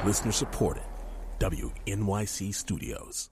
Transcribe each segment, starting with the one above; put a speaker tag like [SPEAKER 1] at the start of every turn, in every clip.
[SPEAKER 1] Listener supported. WNYC Studios.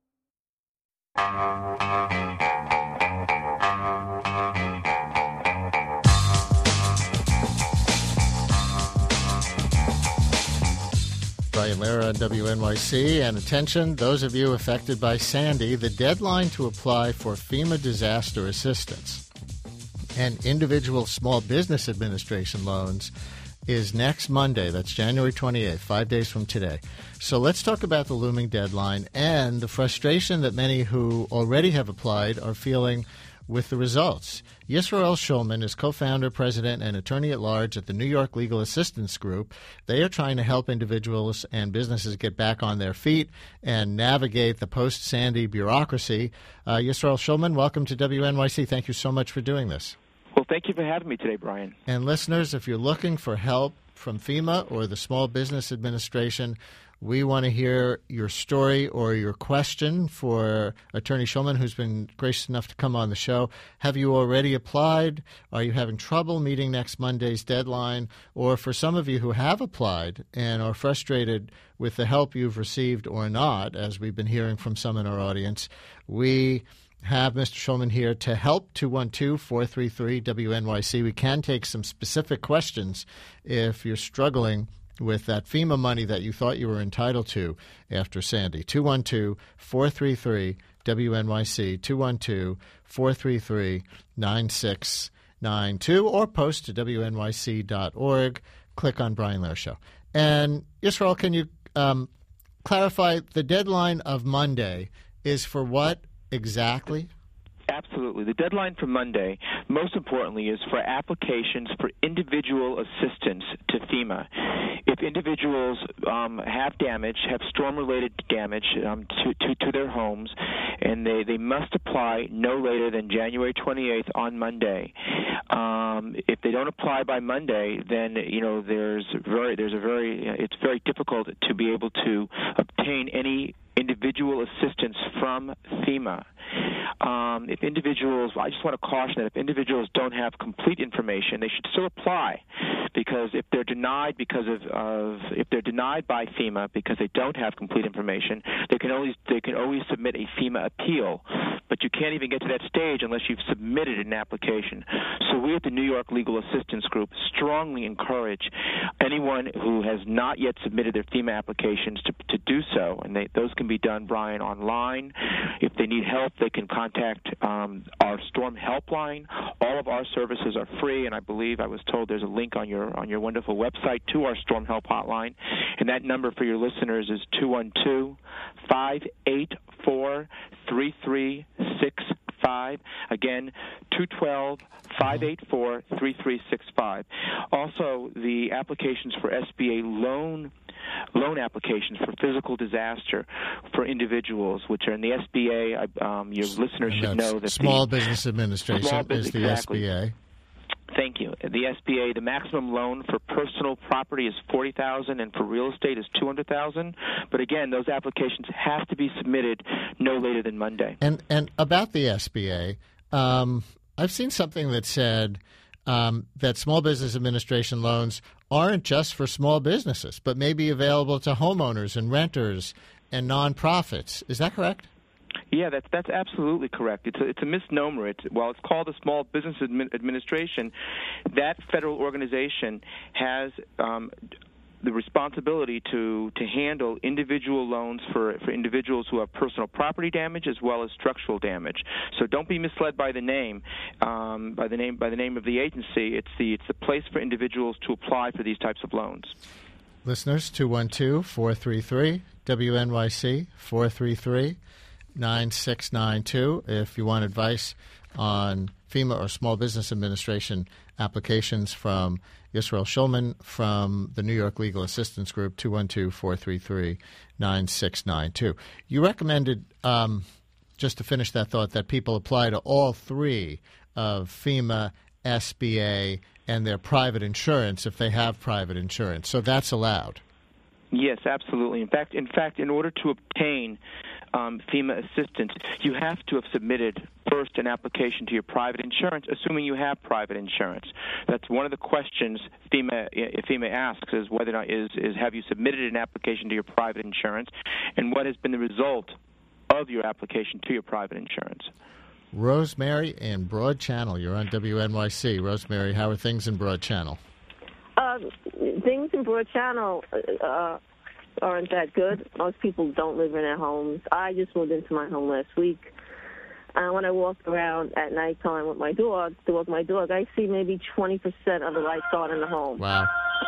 [SPEAKER 2] Brian Lehrer on WNYC. And attention, those of you affected by Sandy, the deadline to apply for FEMA disaster assistance and individual small business administration loans is next Monday. That's January 28th, 5 days from today. So let's talk about the looming deadline and the frustration that many who already have applied are feeling with the results. Yisrael Shulman is co-founder, president, and attorney-at-large at the New York Legal Assistance Group. They are trying to help individuals and businesses get back on their feet and navigate the post-Sandy bureaucracy. Yisrael Shulman, welcome to WNYC. Thank you so much for doing this.
[SPEAKER 3] Well, thank you for having me today, Brian.
[SPEAKER 2] And listeners, if you're looking for help from FEMA or the Small Business Administration, we want to hear your story or your question for Attorney Shulman, who's been gracious enough to come on the show. Have you already applied? Are you having trouble meeting next Monday's deadline? Or for some of you who have applied and are frustrated with the help you've received or not, as we've been hearing from some in our audience, we have Mr. Shulman here to help. 212-433-WNYC. We can take some specific questions if you're struggling with that FEMA money that you thought you were entitled to after Sandy. 212-433-WNYC, 212-433-9692, or post to WNYC.org. Click on Brian Lehrer Show. And Yisrael, can you clarify the deadline of Monday is for what exactly?
[SPEAKER 3] Absolutely. The deadline for Monday, most importantly, is for applications for individual assistance to FEMA. If individuals have damage, have storm-related damage to their homes, and they must apply no later than January 28th on Monday. If they don't apply by Monday, then it's very difficult to be able to obtain any individual assistance from FEMA. If individuals, I just want to caution that if individuals don't have complete information, they should still apply, because if they're denied if they're denied by FEMA because they don't have complete information, they can always submit a FEMA appeal. But you can't even get to that stage unless you've submitted an application. So we at the New York Legal Assistance Group strongly encourage anyone who has not yet submitted their FEMA applications to do so, and those can be done, Brian, online. If they need help, they can contact our Storm Helpline. All of our services are free, and I was told there's a link on your wonderful website to our Storm Help hotline, and that number for your listeners is 212-584-3365. Again, 212-584-3365. Also, the applications for SBA loan applications for physical disaster for individuals, which are in the SBA. Your listeners should know that
[SPEAKER 2] Small Business Administration is the
[SPEAKER 3] exactly.
[SPEAKER 2] SBA.
[SPEAKER 3] Thank you. The SBA, the maximum loan for personal property is $40,000, and for real estate is $200,000. But again, those applications have to be submitted no later than Monday.
[SPEAKER 2] And about the SBA, I've seen something that said that Small Business Administration loans aren't just for small businesses, but may be available to homeowners and renters and nonprofits. Is that correct?
[SPEAKER 3] Yeah, that's absolutely correct. It's a misnomer. While it's called the Small Business Administration, that federal organization has the responsibility to handle individual loans for individuals who have personal property damage as well as structural damage. So don't be misled by the name, by the name of the agency. It's the place for individuals to apply for these types of loans.
[SPEAKER 2] Listeners, 212-433-WNYC, 433-9692. If you want advice on FEMA or Small Business Administration applications from Yisrael Shulman from the New York Legal Assistance Group, 212-433-9692. You recommended, just to finish that thought, that people apply to all three of FEMA, SBA, and their private insurance if they have private insurance. So that's allowed.
[SPEAKER 3] Yes, absolutely. In fact, in order to obtain FEMA assistance, you have to have submitted first an application to your private insurance, assuming you have private insurance. That's one of the questions FEMA asks, is whether or not is have you submitted an application to your private insurance, and what has been the result of your application to your private insurance.
[SPEAKER 2] Rosemary in Broad Channel, you're on WNYC. Rosemary, how are things in Broad Channel?
[SPEAKER 4] Things in Broad Channel aren't that good. Most people don't live in their homes. I just moved into my home last week. When I walk around at nighttime with my dog, I see maybe 20% of the lights on in the home.
[SPEAKER 2] Wow.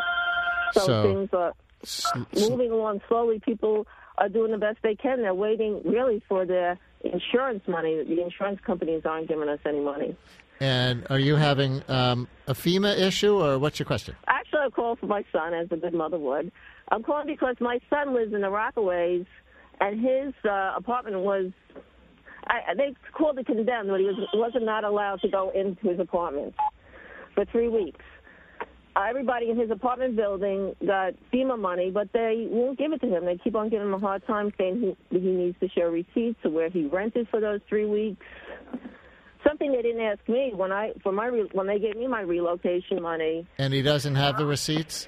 [SPEAKER 4] So things are moving along slowly. People are doing the best they can. They're waiting really for their insurance money. The insurance companies aren't giving us any money.
[SPEAKER 2] And are you having a FEMA issue, or what's your question?
[SPEAKER 4] Actually, I called for my son, as a good mother would. I'm calling because my son lives in the Rockaways, and his apartment was, they called it condemned, but he wasn't not allowed to go into his apartment for 3 weeks. Everybody in his apartment building got FEMA money, but they won't give it to him. They keep on giving him a hard time, saying he needs to show receipts of where he rented for those 3 weeks. Something they didn't ask me when they gave me my relocation money.
[SPEAKER 2] And he doesn't have the receipts?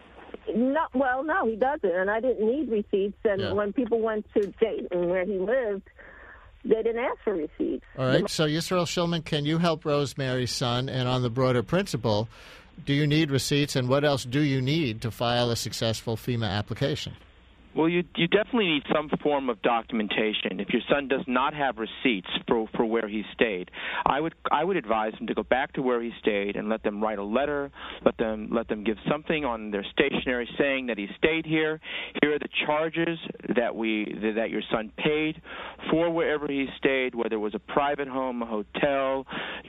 [SPEAKER 4] No, he doesn't, and I didn't need receipts. And when people went to Dayton, where he lived, they didn't ask for receipts.
[SPEAKER 2] All right, so Yisrael Shulman, can you help Rosemary's son? And on the broader principle, do you need receipts, and what else do you need to file a successful FEMA application?
[SPEAKER 3] Well, you definitely need some form of documentation. If your son does not have receipts for where he stayed, I would advise him to go back to where he stayed and let them write a letter, let them give something on their stationery saying that he stayed here. Here are the charges that your son paid for wherever he stayed, whether it was a private home, a hotel,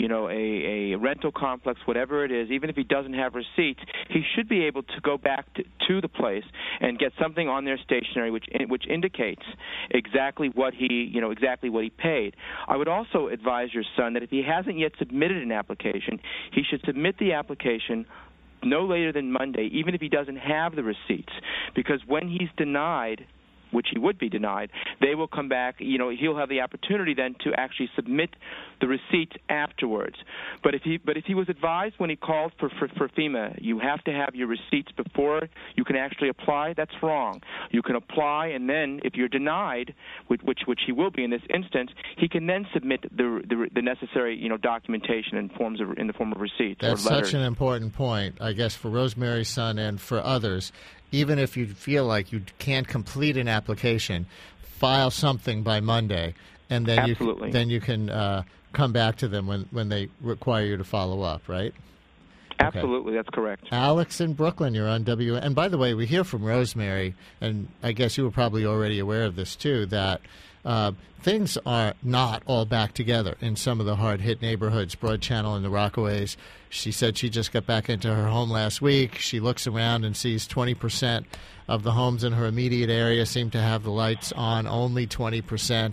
[SPEAKER 3] a rental complex, whatever it is. Even if he doesn't have receipts, he should be able to go back to the place and get something on their stationery which indicates exactly what he paid. I would also advise your son that if he hasn't yet submitted an application, he should submit the application no later than Monday, even if he doesn't have the receipts, because when he's denied, which he would be denied, they will come back. He'll have the opportunity then to actually submit the receipts afterwards. But if he was advised when he called for FEMA, you have to have your receipts before you can actually apply, that's wrong. You can apply, and then if you're denied, which he will be in this instance, he can then submit the necessary documentation in the form of receipts.
[SPEAKER 2] That's
[SPEAKER 3] or letters.
[SPEAKER 2] Such an important point, I guess, for Rosemary's son and for others. Even if you feel like you can't complete an application, file something by Monday, and then you can come back to them when they require you to follow up, right?
[SPEAKER 3] Absolutely, okay. That's correct.
[SPEAKER 2] Alex in Brooklyn, you're on W. And by the way, we hear from Rosemary, and I guess you were probably already aware of this too, that things are not all back together in some of the hard-hit neighborhoods, Broad Channel and the Rockaways. She said she just got back into her home last week. She looks around and sees 20% of the homes in her immediate area seem to have the lights on, only 20%.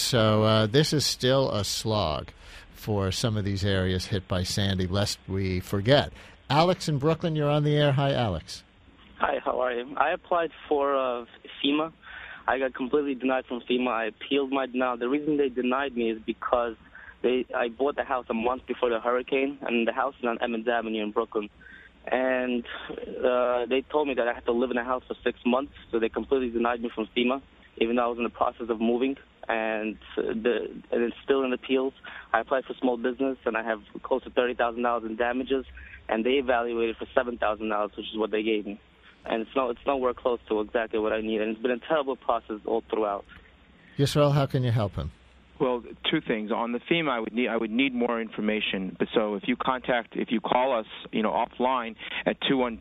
[SPEAKER 2] So this is still a slog for some of these areas hit by Sandy, lest we forget. Alex in Brooklyn, you're on the air. Hi, Alex.
[SPEAKER 5] Hi, how are you? I applied for FEMA. I got completely denied from FEMA. I appealed my denial. The reason they denied me is because I bought the house a month before the hurricane, and the house is on Emmons Avenue in Brooklyn. And they told me that I had to live in the house for 6 months, so they completely denied me from FEMA, even though I was in the process of moving. And it's still in appeals. I applied for small business, and I have close to $30,000 in damages, and they evaluated for $7,000, which is what they gave me. And it's nowhere close to exactly what I need, and it's been a terrible process all throughout.
[SPEAKER 2] Yisrael, how can you help him?
[SPEAKER 3] Well, two things. On the FEMA, I would need more information. So if you call us, offline at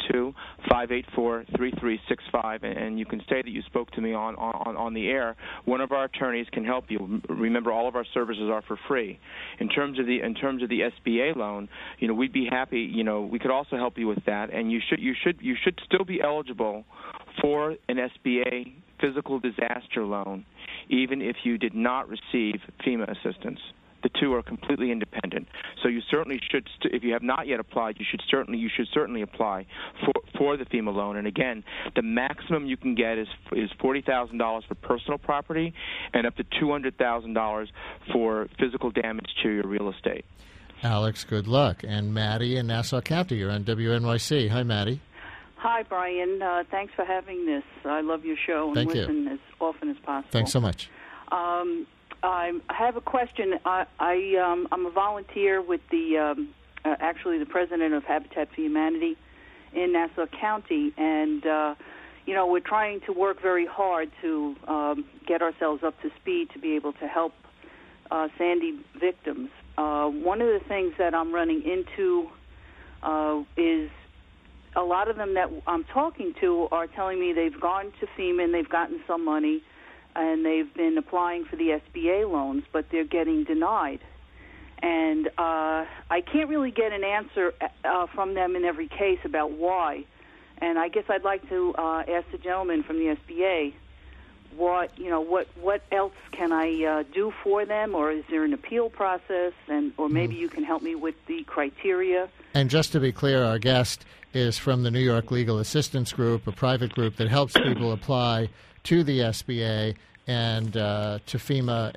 [SPEAKER 3] 212-584-3365, and you can say that you spoke to me on the air, one of our attorneys can help you. Remember, all of our services are for free. In terms of the SBA loan, we'd be happy. We could also help you with that, and you should still be eligible for an SBA physical disaster loan, even if you did not receive FEMA assistance. The two are completely independent. So you certainly should, if you have not yet applied, you should certainly apply for the FEMA loan. And again, the maximum you can get is $40,000 for personal property and up to $200,000 for physical damage to your real estate.
[SPEAKER 2] Alex, good luck. And Maddie in Nassau County, you're on WNYC. Hi, Maddie.
[SPEAKER 6] Hi, Brian. Thanks for having this. I love your show and listen as often as possible.
[SPEAKER 2] Thanks so much.
[SPEAKER 6] I have a question. I'm a volunteer with actually the president of Habitat for Humanity in Nassau County, and we're trying to work very hard to get ourselves up to speed to be able to help Sandy victims. One of the things that I'm running into is a lot of them that I'm talking to are telling me they've gone to FEMA and they've gotten some money, and they've been applying for the SBA loans, but they're getting denied. And I can't really get an answer from them in every case about why. And I guess I'd like to ask the gentleman from the SBA what else can I do for them, or is there an appeal process, or maybe you can help me with the criteria. And
[SPEAKER 2] just to be clear, our guest is from the New York Legal Assistance Group, a private group that helps people apply to the SBA and to FEMA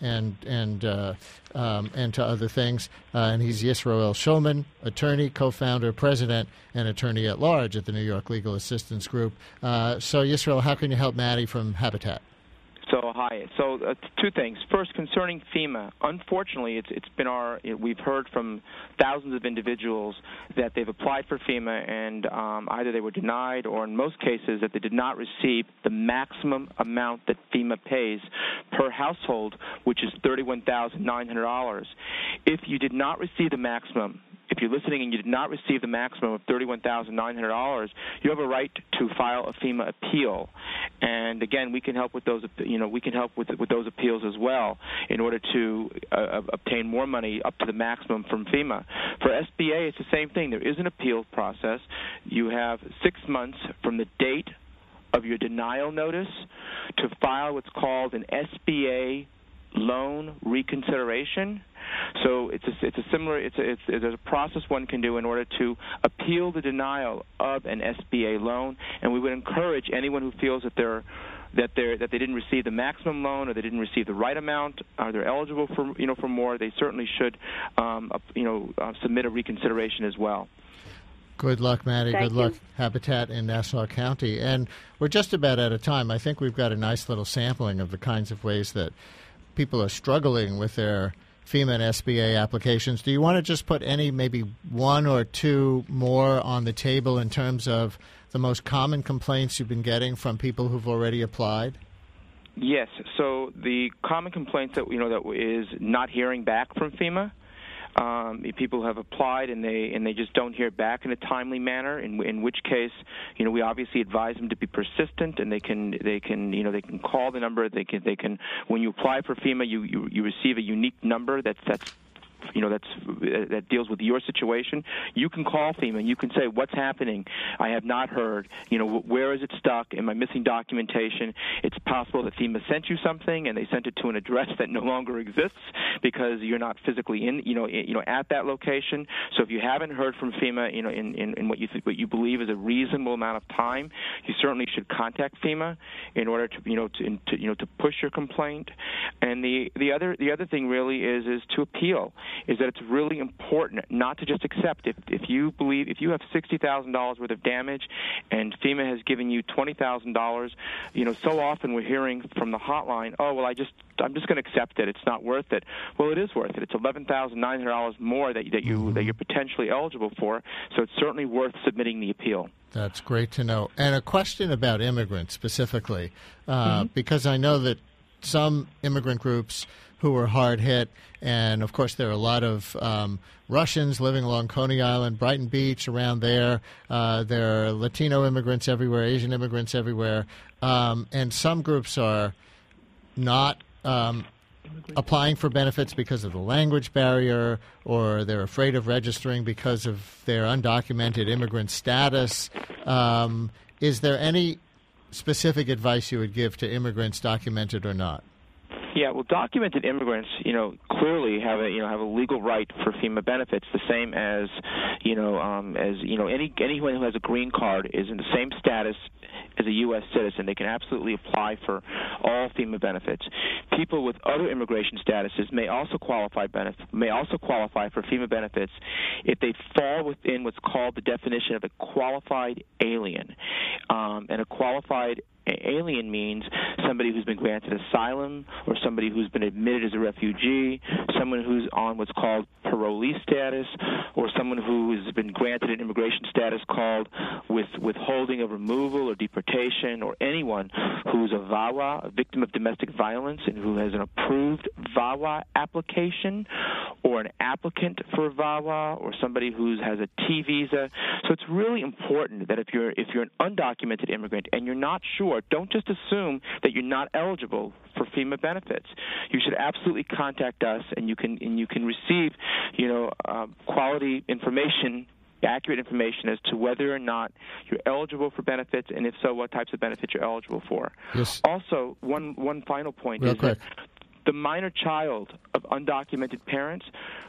[SPEAKER 2] and to other things. And he's Yisroel Shulman, attorney, co-founder, president, and attorney at large at the New York Legal Assistance Group. So, Yisroel, how can you help Maddie from Habitat?
[SPEAKER 3] So, hi. So, two things. First, concerning FEMA, unfortunately, we've heard from thousands of individuals that they've applied for FEMA and either they were denied or, in most cases, that they did not receive the maximum amount that FEMA pays per household, which is $31,900. If you did not receive the maximum, if you're listening and you did not receive the maximum of $31,900, you have a right to file a FEMA appeal. And again, we can help with those. We can help with those appeals as well in order to obtain more money up to the maximum from FEMA. For SBA, it's the same thing. There is an appeal process. You have 6 months from the date of your denial notice to file what's called an SBA loan reconsideration. So there's a process one can do in order to appeal the denial of an SBA loan, and we would encourage anyone who feels that they didn't receive the maximum loan or they didn't receive the right amount, or they're eligible for more, they certainly should submit a reconsideration as well.
[SPEAKER 2] Good luck, Maddie.
[SPEAKER 6] Thank
[SPEAKER 2] Good luck, Habitat in Nassau County. And we're just about out of time. I think we've got a nice little sampling of the kinds of ways that people are struggling with their FEMA and SBA applications. Do you want to just put maybe one or two more on the table in terms of the most common complaints you've been getting from people who've already applied?
[SPEAKER 3] Yes. So the common complaints that is not hearing back from FEMA. People have applied and they just don't hear back in a timely manner. In which case, we obviously advise them to be persistent, and they can call the number. They can when you apply for FEMA, you receive a unique number that deals with your situation. You can call FEMA and you can say, what's happening? I have not heard. Where is it stuck? Am I missing documentation? It's possible that FEMA sent you something and they sent it to an address that no longer exists because you're not physically at that location. So if you haven't heard from FEMA, in what you believe is a reasonable amount of time, you certainly should contact FEMA in order to push your complaint. And the other thing really is to appeal. Is that it's really important not to just accept. If you have $60,000 worth of damage and FEMA has given you $20,000, so often we're hearing from the hotline, oh, well, I'm just going to accept it. It's not worth it. Well, it is worth it. It's $11,900 more that you're potentially eligible for, so it's certainly worth submitting the appeal.
[SPEAKER 2] That's great to know. And a question about immigrants specifically, because I know that some immigrant groups who were hard hit, and of course there are a lot of Russians living along Coney Island, Brighton Beach, around there. There are Latino immigrants everywhere, Asian immigrants everywhere, and some groups are not applying for benefits because of the language barrier, or they're afraid of registering because of their undocumented immigrant status. Is there any specific advice you would give to immigrants, documented or not?
[SPEAKER 3] Yeah, well, documented immigrants, clearly have a legal right for FEMA benefits, the same as anyone who has a green card is in the same status as a U.S. citizen. They can absolutely apply for all FEMA benefits. People with other immigration statuses may also qualify for FEMA benefits if they fall within what's called the definition of a qualified alien, and a qualified alien means somebody who's been granted asylum or somebody who's been admitted as a refugee, someone who's on what's called parolee status, or someone who has been granted an immigration status called withholding of removal or deportation, or anyone who's a VAWA, a victim of domestic violence, and who has an approved VAWA application, or an applicant for a VAWA, or somebody who has a T visa. So it's really important that if you're an undocumented immigrant and you're not sure, don't just assume that you're not eligible for FEMA benefits. You should absolutely contact us, and you can receive, quality information, accurate information as to whether or not you're eligible for benefits, and if so, what types of benefits you're eligible for.
[SPEAKER 2] Yes.
[SPEAKER 3] Also, one final point
[SPEAKER 2] Real
[SPEAKER 3] is
[SPEAKER 2] quick.
[SPEAKER 3] that the minor child of undocumented parents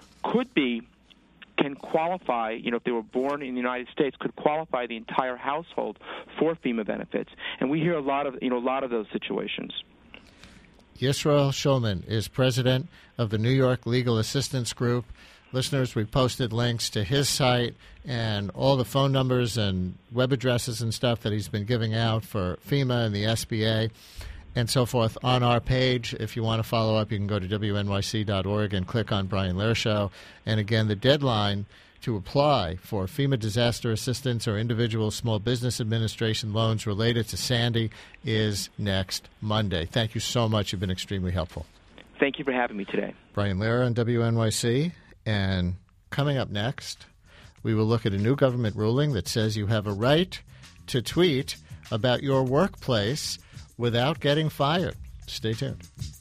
[SPEAKER 3] can qualify, if they were born in the United States, could qualify the entire household for FEMA benefits. And we hear a lot of those situations.
[SPEAKER 2] Yisrael Shulman is president of the New York Legal Assistance Group. Listeners, we posted links to his site and all the phone numbers and web addresses and stuff that he's been giving out for FEMA and the SBA and so forth on our page. If you want to follow up, you can go to wnyc.org and click on Brian Lehrer Show. And again, the deadline to apply for FEMA disaster assistance or individual small business administration loans related to Sandy is next Monday. Thank you so much. You've been extremely helpful.
[SPEAKER 3] Thank you for having me today.
[SPEAKER 2] Brian Lehrer on WNYC. And coming up next, we will look at a new government ruling that says you have a right to tweet about your workplace without getting fired. Stay tuned.